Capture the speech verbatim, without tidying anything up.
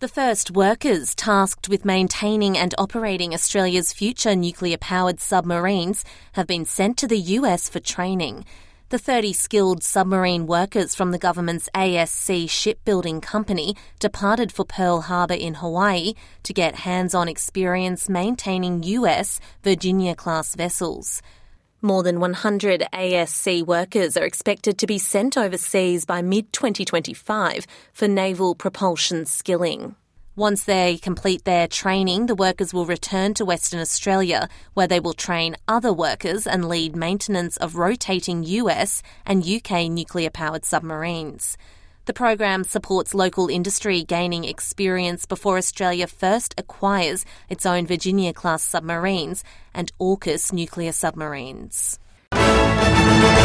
The first workers tasked with maintaining and operating Australia's future nuclear-powered submarines have been sent to the U S for training. The thirty skilled submarine workers from the government's A S C shipbuilding company departed for Pearl Harbor in Hawaii to get hands-on experience maintaining U S Virginia-class vessels. More than one hundred A S C workers are expected to be sent overseas by mid twenty twenty-five for naval propulsion skilling. Once they complete their training, the workers will return to Western Australia, where they will train other workers and lead maintenance of rotating U S and U K nuclear-powered submarines. The program supports local industry gaining experience before Australia first acquires its own Virginia-class submarines and AUKUS nuclear submarines.